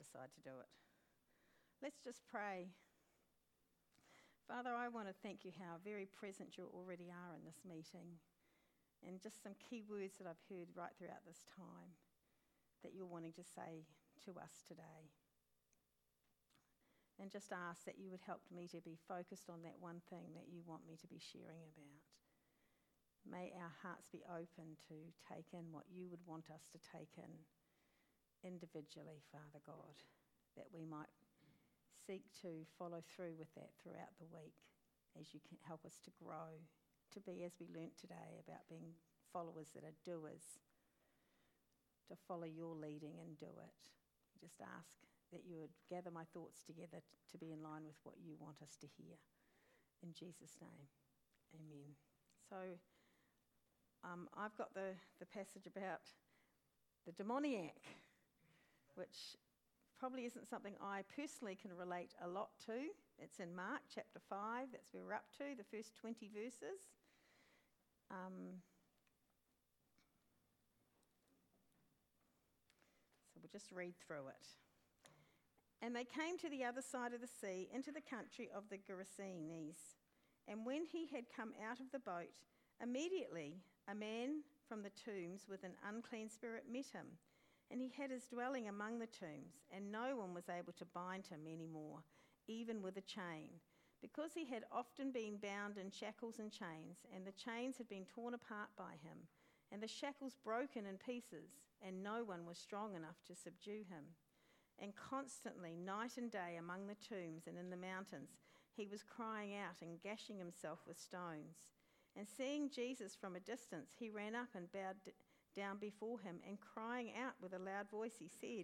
decide to do it. Let's just pray. Father, I want to thank you how very present you already are in this meeting, and just some key words that I've heard right throughout this time that you're wanting to say to us today. And just ask that you would help me to be focused on that one thing that you want me to be sharing about. May our hearts be open to take in what you would want us to take in individually, Father God, that we might seek to follow through with that throughout the week as you can help us to grow, to be, as we learnt today, about being followers that are doers, to follow your leading and do it. Just ask that you would gather my thoughts together to be in line with what you want us to hear. In Jesus' name, amen. So I've got the passage about the demoniac, which probably isn't something I personally can relate a lot to. It's in Mark chapter 5, that's where we're up to, the first 20 verses. So we'll just read through it. And they came to the other side of the sea, into the country of the Gerasenes. And when he had come out of the boat, immediately a man from the tombs with an unclean spirit met him. And he had his dwelling among the tombs, and no one was able to bind him any more, even with a chain, because he had often been bound in shackles and chains, and the chains had been torn apart by him, and the shackles broken in pieces, and no one was strong enough to subdue him. And constantly, night and day, among the tombs and in the mountains, he was crying out and gashing himself with stones. And seeing Jesus from a distance, he ran up and bowed down before him, and crying out with a loud voice, he said,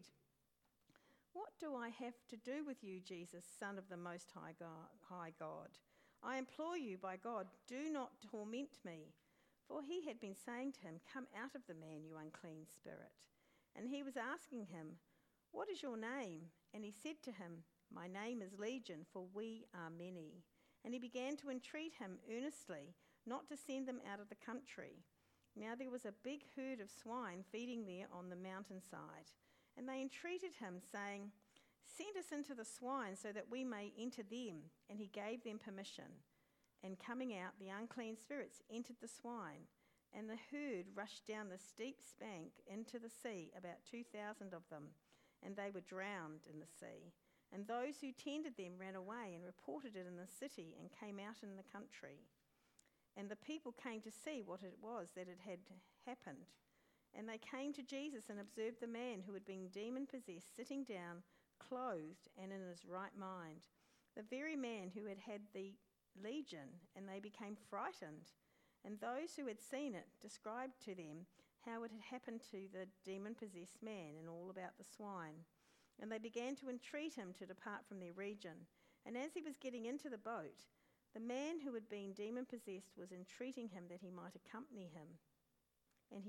"What do I have to do with you, Jesus, Son of the Most High God? I implore you, by God, do not torment me." For he had been saying to him, "Come out of the man, you unclean spirit." And he was asking him, "What is your name?" And he said to him, "My name is Legion, for we are many." And he began to entreat him earnestly not to send them out of the country. Now there was a big herd of swine feeding there on the mountainside. And they entreated him, saying, "Send us into the swine so that we may enter them." And he gave them permission. And coming out, the unclean spirits entered the swine. And the herd rushed down the steep bank into the sea, about 2,000 of them. And they were drowned in the sea. And those who tended them ran away and reported it in the city and came out in the country. And the people came to see what it was that had happened. And they came to Jesus and observed the man who had been demon-possessed sitting down, clothed and in his right mind, the very man who had had the legion, and they became frightened. And those who had seen it described to them how it had happened to the demon-possessed man and all about the swine. And they began to entreat him to depart from their region. And as he was getting into the boat, the man who had been demon-possessed was entreating him that he might accompany him. And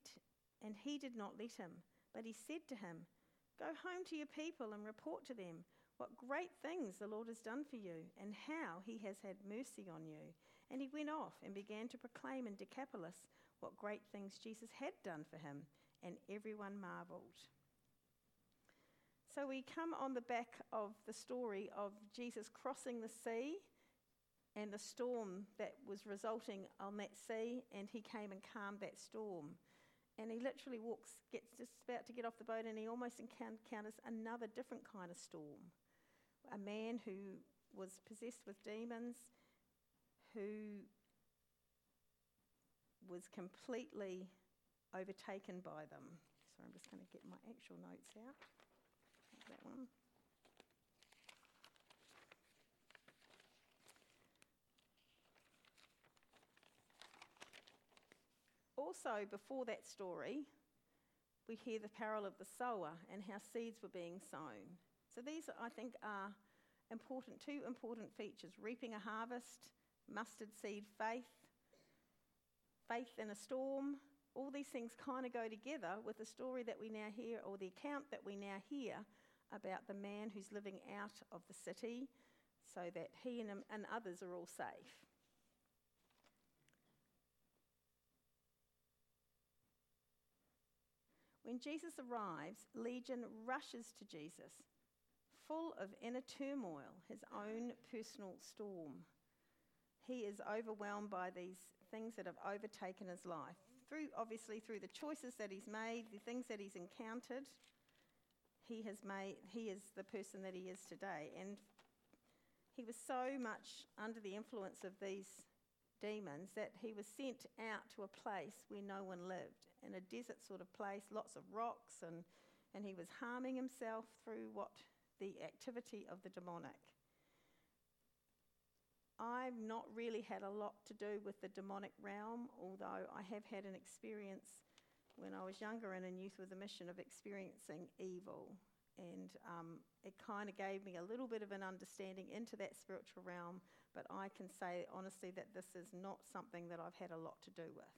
he did not let him, but he said to him, "Go home to your people and report to them what great things the Lord has done for you, and how he has had mercy on you." And he went off and began to proclaim in Decapolis what great things Jesus had done for him, and everyone marvelled. So we come on the back of the story of Jesus crossing the sea and the storm that was resulting on that sea, and he came and calmed that storm. And he literally gets just about to get off the boat, and he almost encounters another different kind of storm. A man who was possessed with demons, who was completely overtaken by them. So I'm just going to get my actual notes out. That one. Also, before that story, we hear the parable of the sower and how seeds were being sown. So these, I think, are two important features: reaping a harvest, mustard seed faith, faith in a storm. All these things kind of go together with the story that we now hear, or the account that we now hear about the man who's living out of the city so that he and others are all safe. When Jesus arrives, Legion rushes to Jesus, full of inner turmoil, his own personal storm. He is overwhelmed by these things that have overtaken his life, obviously through the choices that he's made, the things that he's encountered. He is the person that he is today. And he was so much under the influence of these demons that he was sent out to a place where no one lived, in a desert sort of place, lots of rocks, and he was harming himself through the activity of the demonic. I've not really had a lot to do with the demonic realm, although I have had an experience when I was younger and in youth with a mission of experiencing evil. And it kind of gave me a little bit of an understanding into that spiritual realm, but I can say honestly that this is not something that I've had a lot to do with.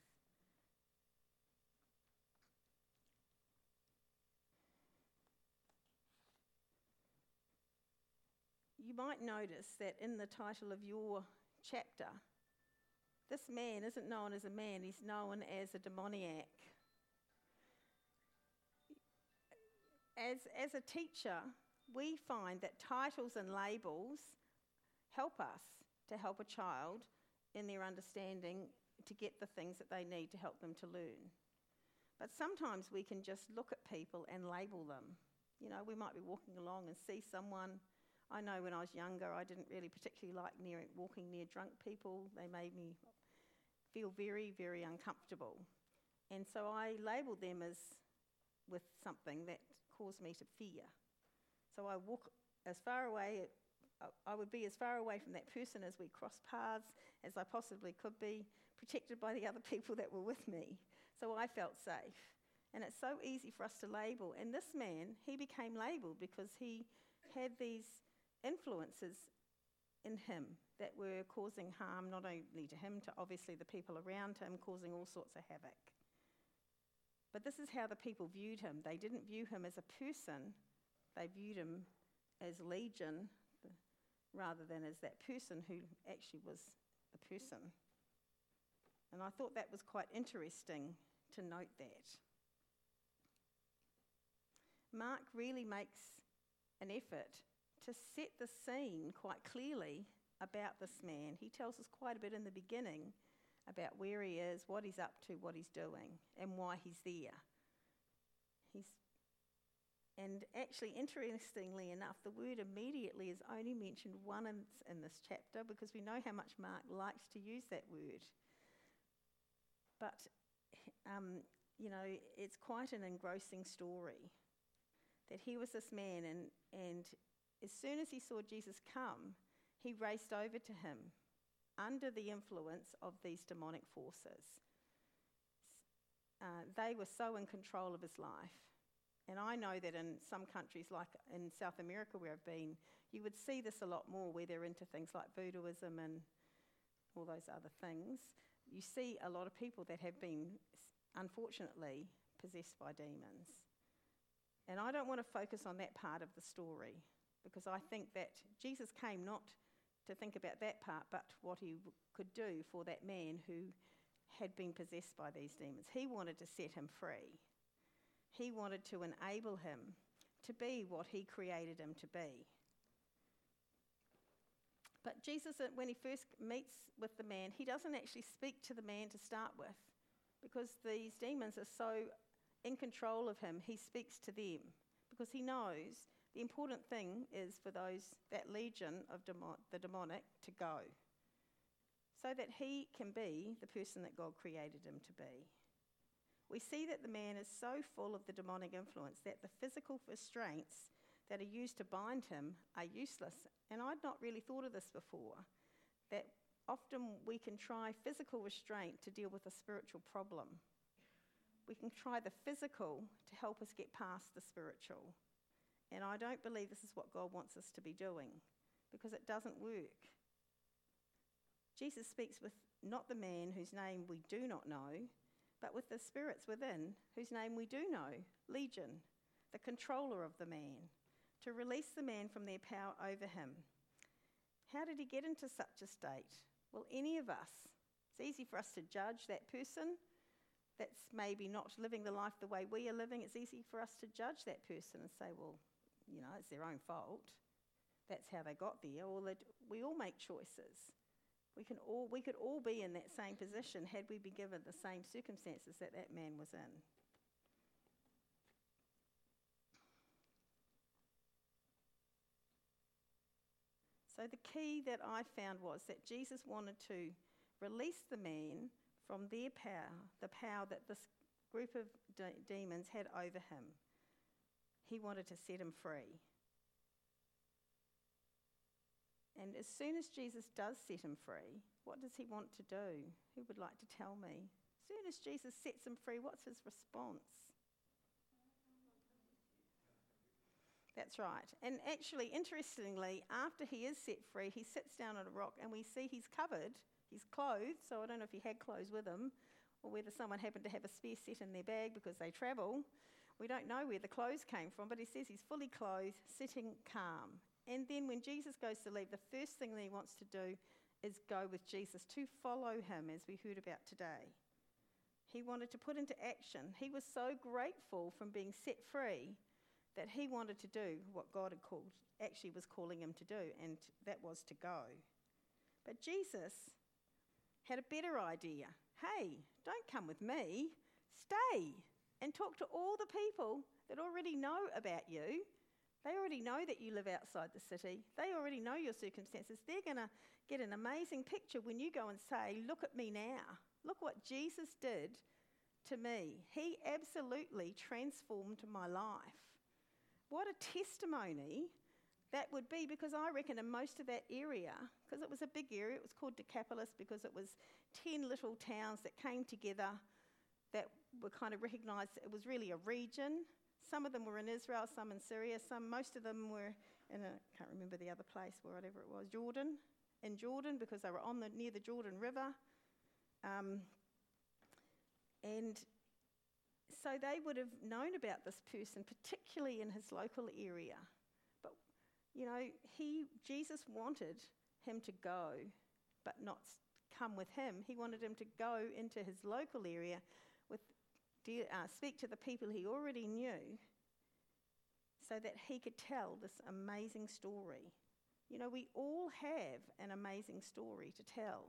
You might notice that in the title of your chapter, this man isn't known as a man, he's known as a demoniac. As a teacher, we find that titles and labels help us to help a child in their understanding to get the things that they need to help them to learn. But sometimes we can just look at people and label them. You know, we might be walking along and see someone. I know when I was younger, I didn't really particularly like walking near drunk people. They made me feel very, very uncomfortable. And so I labelled them with something that caused me to fear. So I walk as far away, I would be as far away from that person as we crossed paths as I possibly could be, protected by the other people that were with me. So I felt safe. And it's so easy for us to label. And this man, he became labelled because he had these influences in him that were causing harm not only to him, to obviously the people around him, causing all sorts of havoc. But this is how the people viewed him. They didn't view him as a person, they viewed him as Legion rather than as that person who actually was a person. And I thought that was quite interesting to note that. Mark really makes an effort to set the scene quite clearly about this man. He tells us quite a bit in the beginning about where he is, what he's up to, what he's doing, and why he's there. And actually, interestingly enough, the word immediately is only mentioned once in this chapter because we know how much Mark likes to use that word. But, it's quite an engrossing story that here was this man, and as soon as he saw Jesus come, he raced over to him under the influence of these demonic forces. They were so in control of his life. And I know that in some countries, like in South America where I've been, you would see this a lot more where they're into things like voodooism and all those other things. You see a lot of people that have been, unfortunately, possessed by demons. And I don't want to focus on that part of the story because I think that Jesus came not to think about that part, but what he could do for that man who had been possessed by these demons. He wanted to set him free. He wanted to enable him to be what he created him to be. But Jesus, when he first meets with the man, he doesn't actually speak to the man to start with because these demons are so in control of him. He speaks to them because he knows the important thing is for that legion of the demonic to go so that he can be the person that God created him to be. We see that the man is so full of the demonic influence that the physical restraints that are used to bind him are useless. And I'd not really thought of this before, that often we can try physical restraint to deal with a spiritual problem. We can try the physical to help us get past the spiritual. And I don't believe this is what God wants us to be doing because it doesn't work. Jesus speaks with not the man whose name we do not know, but with the spirits within, whose name we do know, Legion, the controller of the man, to release the man from their power over him. How did he get into such a state? Well, any of us, it's easy for us to judge that person that's maybe not living the life the way we are living, it's easy for us to judge that person and say, well, it's their own fault. That's how they got there. Or that we all make choices. We could all be in that same position had we been given the same circumstances that man was in. So the key that I found was that Jesus wanted to release the man from their power, the power that this group of demons had over him. He wanted to set him free. And as soon as Jesus does set him free, what does he want to do? Who would like to tell me? As soon as Jesus sets him free, what's his response? That's right. And actually, interestingly, after he is set free, he sits down on a rock and we see he's covered, he's clothed, so I don't know if he had clothes with him or whether someone happened to have a spare set in their bag because they travel. We don't know where the clothes came from, but he says he's fully clothed, sitting calm. And then when Jesus goes to leave, the first thing that he wants to do is go with Jesus, to follow him, as we heard about today. He wanted to put into action. He was so grateful from being set free that he wanted to do what God was calling him to do, and that was to go. But Jesus had a better idea. Hey, don't come with me. Stay and talk to all the people that already know about you. They already know that you live outside the city. They already know your circumstances. They're going to get an amazing picture when you go and say, look at me now. Look what Jesus did to me. He absolutely transformed my life. What a testimony that would be, because I reckon in most of that area, because it was a big area, it was called Decapolis because it was 10 little towns that came together that were kind of recognised. It was really a region. Some of them were in Israel, some in Syria, most of them were in I can't remember the other place, whatever it was, Jordan, because they were near the Jordan River. And so they would have known about this person, particularly in his local area. But, Jesus wanted him to go, but not come with him. He wanted him to go into his local area speak to the people he already knew so that he could tell this amazing story. We all have an amazing story to tell.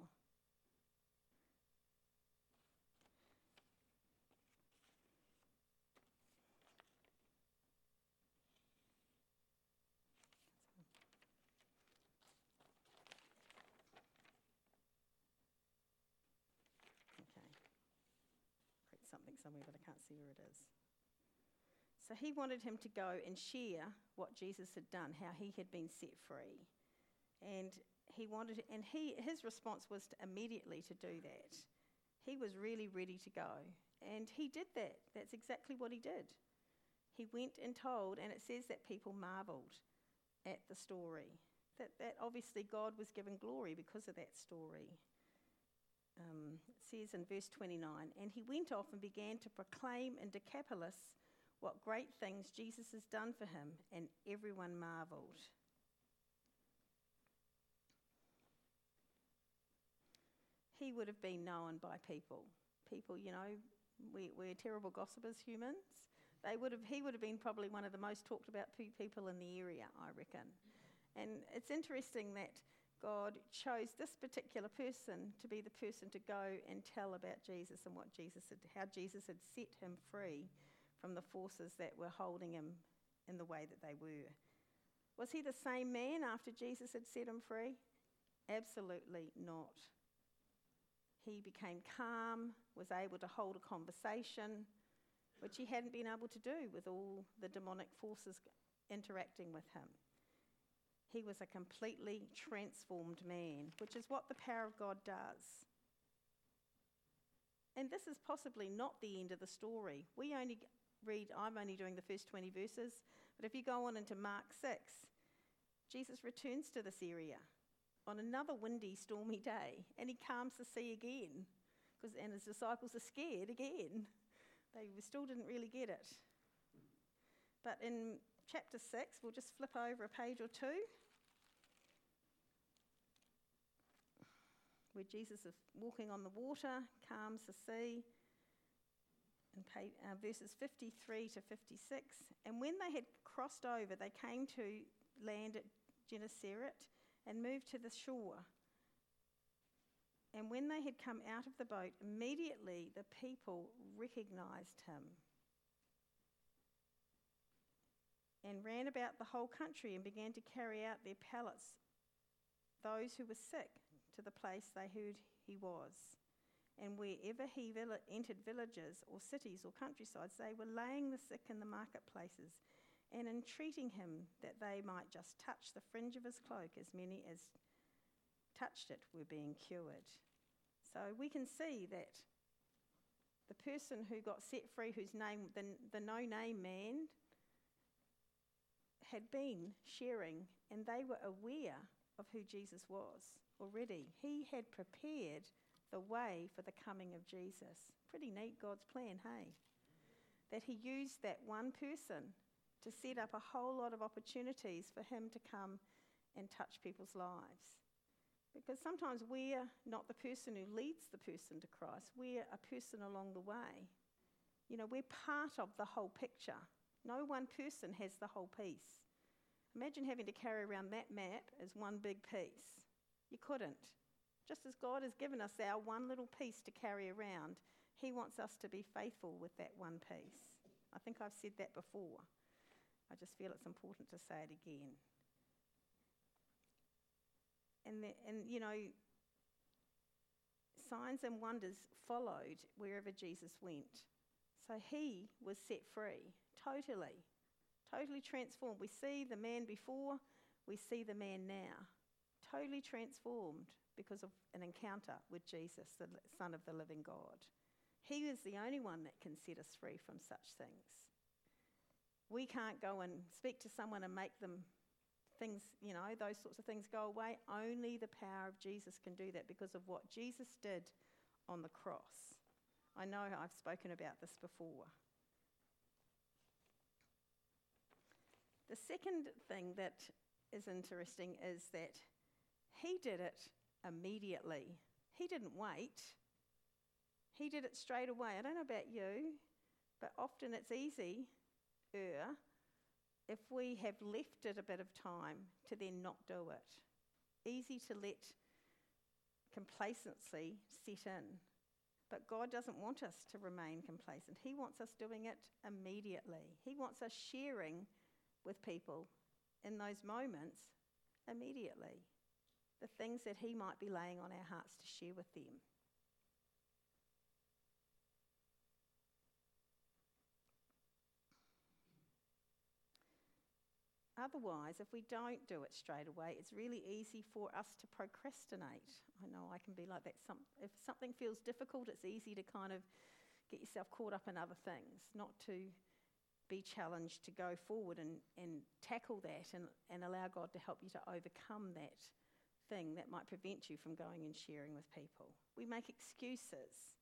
Something somewhere, but I can't see where it is. So he wanted him to go and share what Jesus had done, how he had been set free. And his response was immediately to do that. He was really ready to go. And he did that. That's exactly what he did. He went and told, and it says that people marvelled at the story. That obviously God was given glory because of that story. It says in verse 29, and he went off and began to proclaim in Decapolis what great things Jesus has done for him, and everyone marvelled. He would have been known by people. People, we're terrible gossipers, humans. He would have been probably one of the most talked about people in the area, I reckon. And it's interesting that God chose this particular person to be the person to go and tell about Jesus and how Jesus had set him free from the forces that were holding him in the way that they were. Was he the same man after Jesus had set him free? Absolutely not. He became calm, was able to hold a conversation, which he hadn't been able to do with all the demonic forces interacting with him. He was a completely transformed man, which is what the power of God does. And this is possibly not the end of the story. I'm only doing the first 20 verses, but if you go on into Mark 6, Jesus returns to this area on another windy, stormy day, and he calms the sea again, and his disciples are scared again. They still didn't really get it. But in chapter 6, we'll just flip over a page or two, where Jesus is walking on the water, calms the sea. verses 53 to 56. And when they had crossed over, they came to land at Gennesaret and moved to the shore. And when they had come out of the boat, immediately the people recognized him and ran about the whole country and began to carry out their pallets, those who were sick, to the place they heard he was. And wherever he entered villages or cities or countrysides, they were laying the sick in the marketplaces and entreating him that they might just touch the fringe of his cloak. As many as touched it were being cured. So we can see that the person who got set free, whose name, the no-name man, had been sharing, and they were aware of who Jesus was already. He had prepared the way for the coming of Jesus. Pretty neat, God's plan, hey? That he used that one person to set up a whole lot of opportunities for him to come and touch people's lives. Because sometimes we're not the person who leads the person to Christ. We're a person along the way. You know, we're part of the whole picture. No one person has the whole piece. Imagine having to carry around that map as one big piece. You couldn't. Just as God has given us our one little piece to carry around, he wants us to be faithful with that one piece. I think I've said that before. I just feel it's important to say it again. And you know, signs and wonders followed wherever Jesus went. So he was set free, totally transformed. We see the man before, we see the man now, totally transformed because of an encounter with Jesus, the Son of the living God. He is the only one that can set us free from such things. We can't go and speak to someone and make them things, you know, those sorts of things go away. Only the power of Jesus can do that because of what Jesus did on the cross. I know I've spoken about this before. The second thing that is interesting is that he did it immediately. He didn't wait. He did it straight away. I don't know about you, but often it's easier if we have left it a bit of time to then not do it. Easy to let complacency set in. But God doesn't want us to remain complacent. He wants us doing it immediately. He wants us sharing with people in those moments immediately. The things that he might be laying on our hearts to share with them. Otherwise, if we don't do it straight away, it's really easy for us to procrastinate. I know I can be like that. If something feels difficult, it's easy to kind of get yourself caught up in other things, not to be challenged to go forward and tackle that and allow God to help you to overcome that thing that might prevent you from going and sharing with people. We make excuses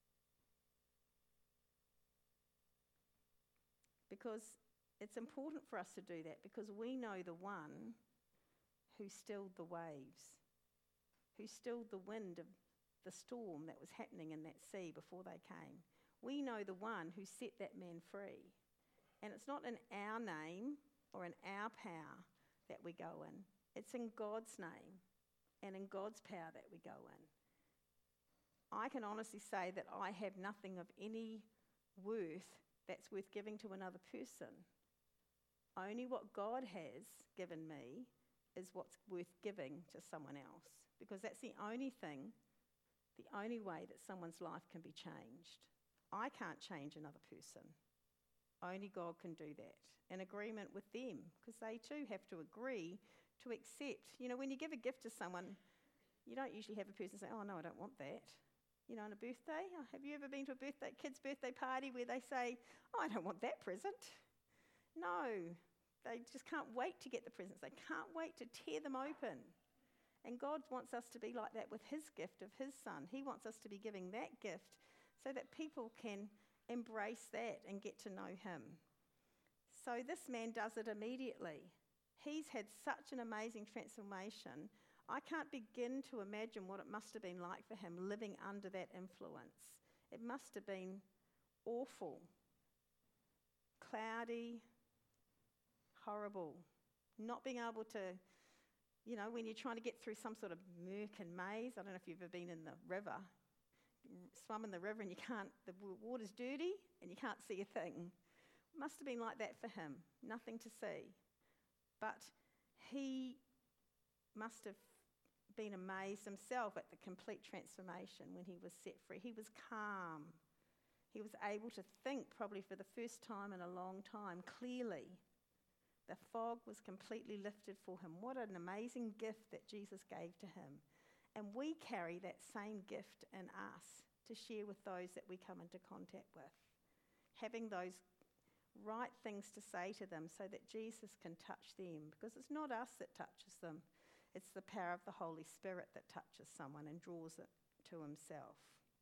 because it's important for us to do that, because we know the one who stilled the waves, who stilled the wind of the storm that was happening in that sea before they came. We know the one who set that man free. And it's not in our name or in our power that we go in. It's in God's name and in God's power that we go in. I can honestly say that I have nothing of any worth that's worth giving to another person. Only what God has given me is what's worth giving to someone else, because that's the only thing, the only way that someone's life can be changed. I can't change another person. Only God can do that, in agreement with them, because they too have to agree to accept. You know, when you give a gift to someone, you don't usually have a person say, oh no, I don't want that. You know, on a birthday, have you ever been to a kid's birthday party where they say, oh, I don't want that present? No, they just can't wait to get the presents. They can't wait to tear them open. And God wants us to be like that with his gift of his son. He wants us to be giving that gift so that people can embrace that and get to know him. So this man does it immediately. He's had such an amazing transformation. I can't begin to imagine what it must have been like for him living under that influence. It must have been awful, cloudy, horrible. Not being able to, when you're trying to get through some sort of murk and maze. I don't know if you've ever been in the river, swum in the river and the water's dirty and you can't see a thing. Must have been like that for him, nothing to see. But he must have been amazed himself at the complete transformation when he was set free. He was calm. He was able to think probably for the first time in a long time clearly. The fog was completely lifted for him. What an amazing gift that Jesus gave to him. And we carry that same gift in us to share with those that we come into contact with. Having those right things to say to them so that Jesus can touch them. Because it's not us that touches them. It's the power of the Holy Spirit that touches someone and draws it to himself.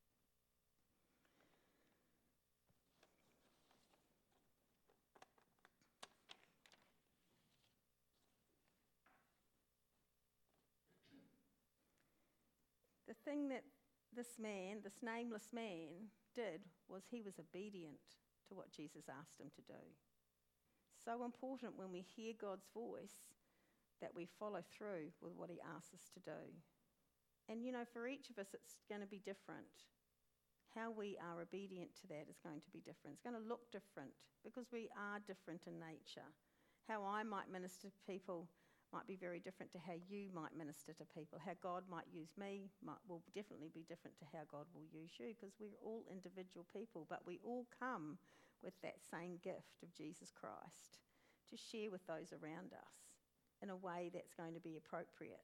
The thing that this nameless man, did was he was obedient to what Jesus asked him to do. So important when we hear God's voice that we follow through with what he asks us to do. And for each of us it's going to be different. How we are obedient to that is going to be different. It's going to look different because we are different in nature. How I might minister to people might be very different to how you might minister to people. How God might use me will definitely be different to how God will use you, because we're all individual people, but we all come with that same gift of Jesus Christ to share with those around us in a way that's going to be appropriate.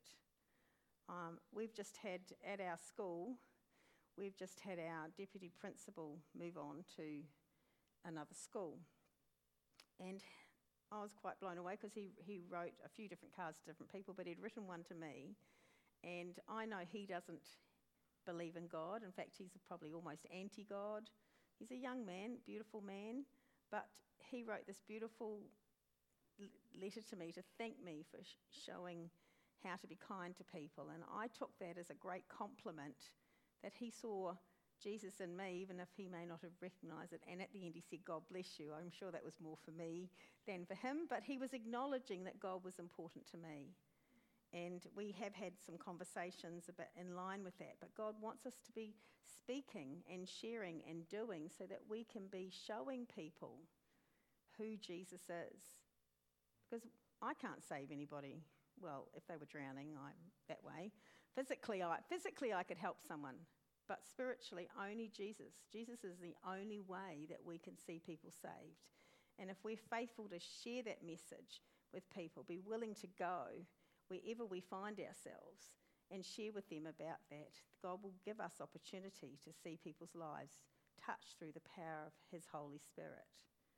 We've just had, at our school, our deputy principal move on to another school. And I was quite blown away because he wrote a few different cards to different people, but he'd written one to me. And I know he doesn't believe in God. In fact, he's probably almost anti-God. He's a young man, beautiful man, but he wrote this beautiful letter to me to thank me for showing how to be kind to people. And I took that as a great compliment that he saw Jesus in me, even if he may not have recognised it. And at the end he said, God bless you. I'm sure that was more for me than for him, but he was acknowledging that God was important to me. And we have had some conversations in line with that, but God wants us to be speaking and sharing and doing so that we can be showing people who Jesus is. Because I can't save anybody. Well, if they were drowning, I'm that way. Physically, I could help someone. But spiritually, only Jesus. Jesus is the only way that we can see people saved. And if we're faithful to share that message with people, be willing to go wherever we find ourselves and share with them about that, God will give us opportunity to see people's lives touched through the power of his Holy Spirit.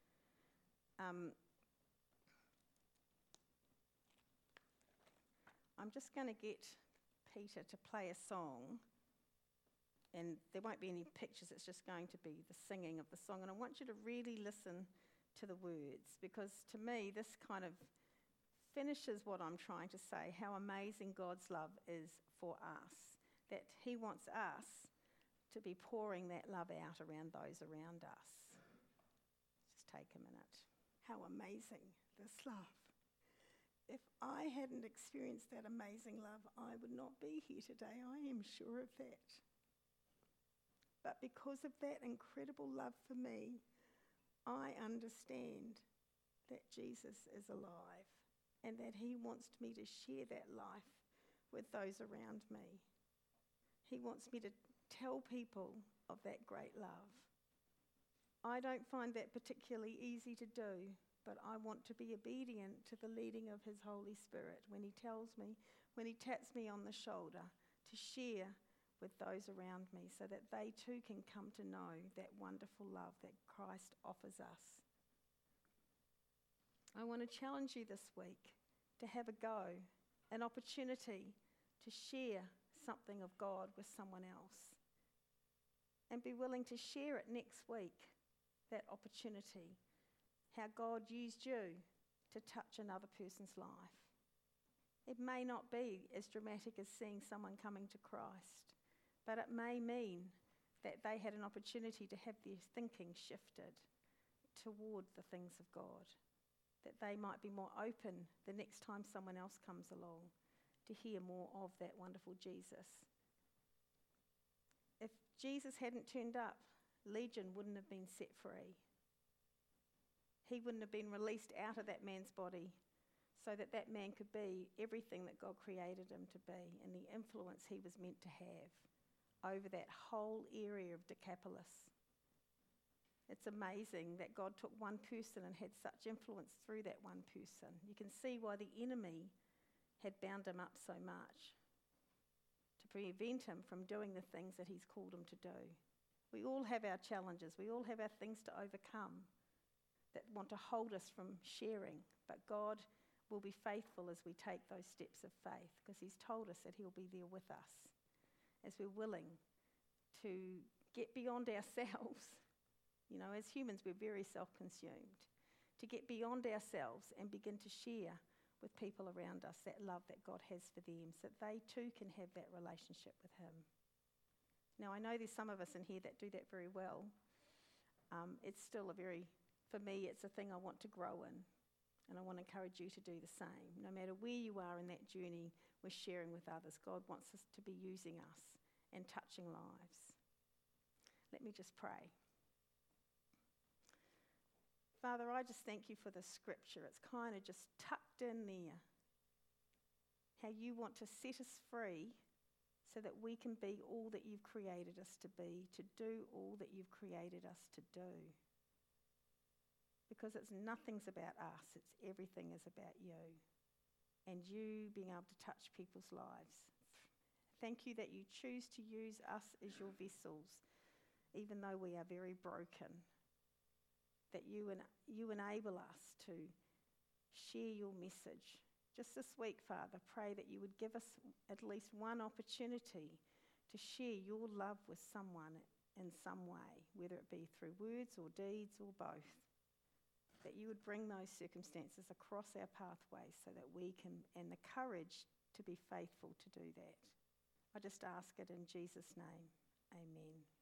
I'm just going to get Peter to play a song, and there won't be any pictures, it's just going to be the singing of the song. And I want you to really listen to the words, because to me this kind of finishes what I'm trying to say, how amazing God's love is for us, that he wants us to be pouring that love out around those around us. Just take a minute. How amazing this love. If I hadn't experienced that amazing love, I would not be here today. I am sure of that. But because of that incredible love for me, I understand that Jesus is alive and that he wants me to share that life with those around me. He wants me to tell people of that great love. I don't find that particularly easy to do, but I want to be obedient to the leading of his Holy Spirit when he tells me, when he taps me on the shoulder, to share with those around me so that they too can come to know that wonderful love that Christ offers us. I want to challenge you this week to have a go, an opportunity to share something of God with someone else, and be willing to share it next week, that opportunity. How God used you to touch another person's life. It may not be as dramatic as seeing someone coming to Christ, but it may mean that they had an opportunity to have their thinking shifted toward the things of God, that they might be more open the next time someone else comes along to hear more of that wonderful Jesus. If Jesus hadn't turned up, Legion wouldn't have been set free. He wouldn't have been released out of that man's body so that that man could be everything that God created him to be and the influence he was meant to have over that whole area of Decapolis. It's amazing that God took one person and had such influence through that one person. You can see why the enemy had bound him up so much, to prevent him from doing the things that he's called him to do. We all have our challenges. We all have our things to overcome that want to hold us from sharing. But God will be faithful as we take those steps of faith, because he's told us that he'll be there with us as we're willing to get beyond ourselves. You know, as humans, we're very self-consumed. To get beyond ourselves and begin to share with people around us that love that God has for them, so that they too can have that relationship with him. Now, I know there's some of us in here that do that very well. It's still for me, it's a thing I want to grow in, and I want to encourage you to do the same. No matter where you are in that journey with sharing with others, God wants us to be using us and touching lives. Let me just pray. Father, I just thank you for the scripture. It's kind of just tucked in there. How you want to set us free so that we can be all that you've created us to be, to do all that you've created us to do. Because nothing's about us, everything is about you. And you being able to touch people's lives. Thank you that you choose to use us as your vessels, even though we are very broken. That you enable us to share your message. Just this week, Father, pray that you would give us at least one opportunity to share your love with someone in some way, whether it be through words or deeds or both. That you would bring those circumstances across our pathway so that we can, and the courage to be faithful to do that. I just ask it in Jesus' name. Amen.